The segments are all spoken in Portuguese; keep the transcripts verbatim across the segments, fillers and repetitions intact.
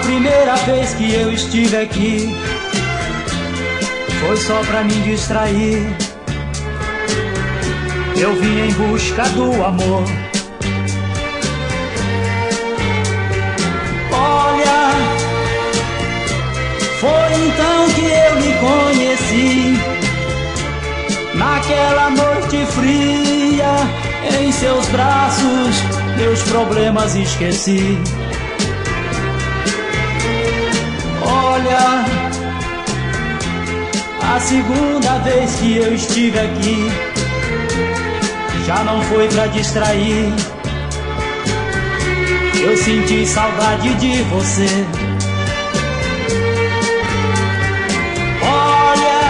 primeira vez que eu estive aqui foi só pra me distrair. Eu vim em busca do amor. Olha, foi então que eu lhe conheci, naquela noite fria, em seus braços meus problemas esqueci. Olha, a segunda vez que eu estive aqui já não foi pra distrair. Eu senti saudade de você. Olha,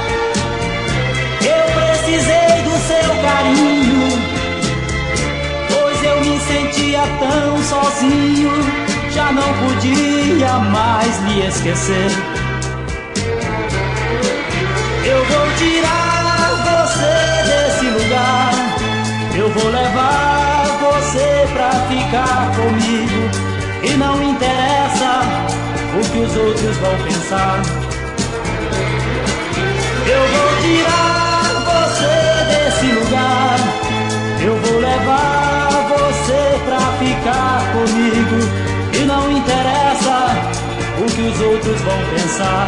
eu precisei do seu carinho, pois eu me sentia tão sozinho, já não podia mais lhe esquecer. Eu vou tirar você desse lugar, eu vou levar você pra ficar comigo, e não interessa o que os outros vão pensar. Eu vou tirar você desse lugar, eu vou levar você pra ficar comigo, e não interessa o que os outros vão pensar.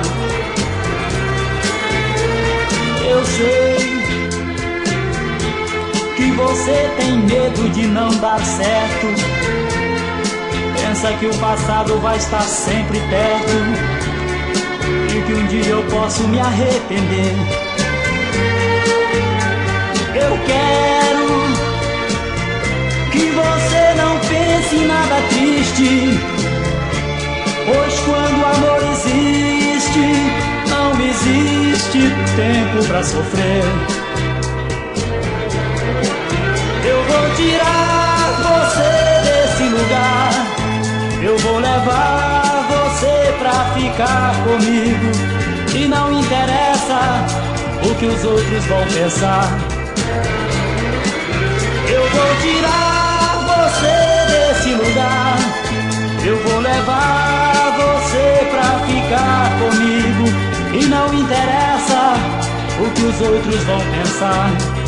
Eu sei que você tem medo de não dar certo, pensa que o passado vai estar sempre perto, e que um dia eu posso me arrepender. Eu quero que você não pense em nada triste, pois quando o amor existe, não existe tempo pra sofrer. Eu vou tirar você desse lugar, eu vou levar você pra ficar comigo, e não interessa o que os outros vão pensar. Eu vou tirar você desse lugar, eu vou levar você pra ficar comigo, e não interessa o que os outros vão pensar.